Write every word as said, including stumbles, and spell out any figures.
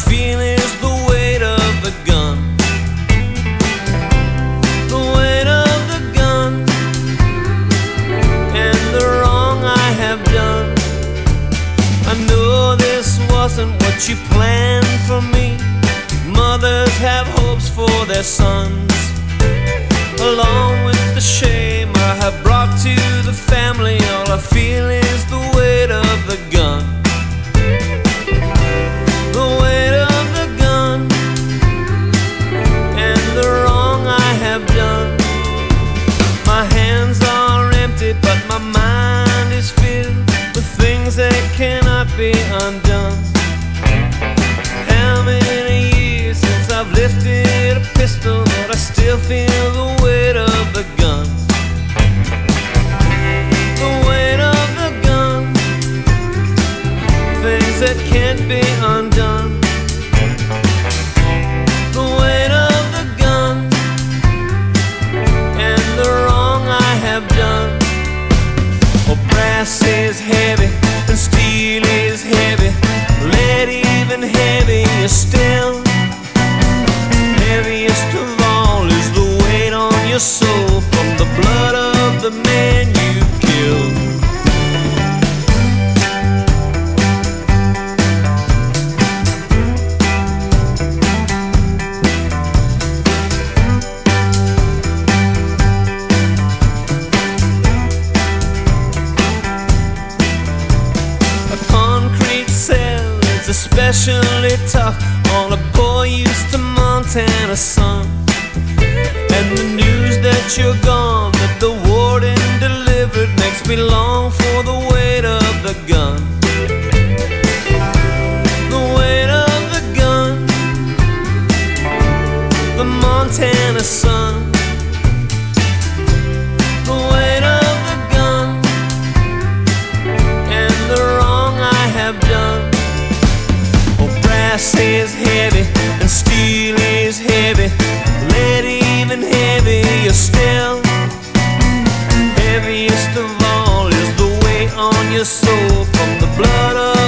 feel is the weight of the gun. The weight of the gun and the wrong I have done. I know this wasn't what you planned for me. Mothers have hopes for their sons. Along with the shame I have brought to the family, all I feel is the weight of the gun. The weight of the gun and the wrong I have done. My hands are empty, but my mind is filled with things that cannot be undone. How many years since I've lifted a pistol, but I still feel the weight of the gun. The weight of the gun, things that can't be undone. The weight of the gun and the wrong I have done. Oh, brass is heavy and steel is heavy, lead even heavier still. Heaviest of all is the weight on your soul from the blood of the man you killed. A concrete cell is especially tough on a boy used to Montana sun. And the news that you're gone, that the warden delivered, makes me long for the weight of the gun. The weight of the gun, the Montana sun. The weight of the gun and the wrong I have done. Oh, brass is heavy and steel is heavy, lead even heavier still. Heaviest of all is the weight on your soul from the blood of